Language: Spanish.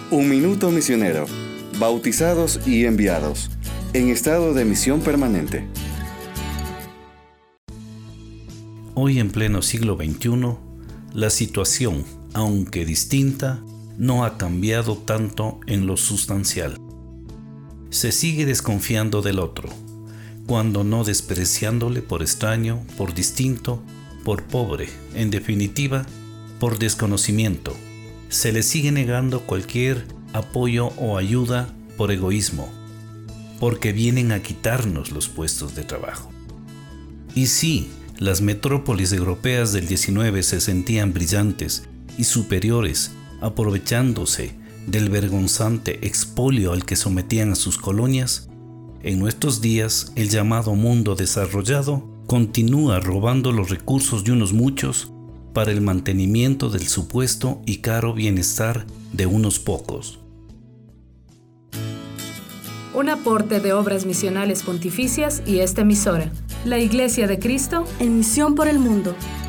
Un minuto misionero. Bautizados y enviados. En estado de misión permanente. Hoy en pleno siglo XXI, la situación, aunque distinta, no ha cambiado tanto en lo sustancial. Se sigue desconfiando del otro, cuando no despreciándole por extraño, por distinto, por pobre, en definitiva, por desconocimiento. Se le sigue negando cualquier apoyo o ayuda por egoísmo, porque vienen a quitarnos los puestos de trabajo. Y sí, las metrópolis europeas del XIX se sentían brillantes y superiores, aprovechándose del vergonzante expolio al que sometían a sus colonias. En nuestros días, el llamado mundo desarrollado continúa robando los recursos de unos muchos para el mantenimiento del supuesto y caro bienestar de unos pocos. Un aporte de Obras Misionales Pontificias y esta emisora, la Iglesia de Cristo, en misión por el mundo.